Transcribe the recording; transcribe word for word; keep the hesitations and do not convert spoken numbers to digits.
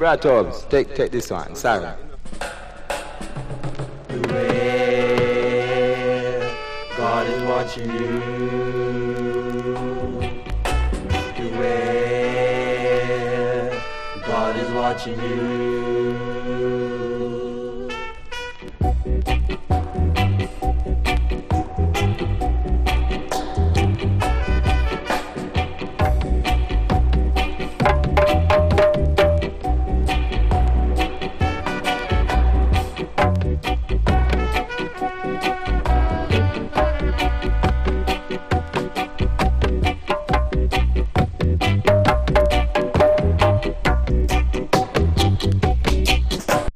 Brad Tubbs, take take this one. Sorry. Beware, God is watching you. Beware, God is watching you.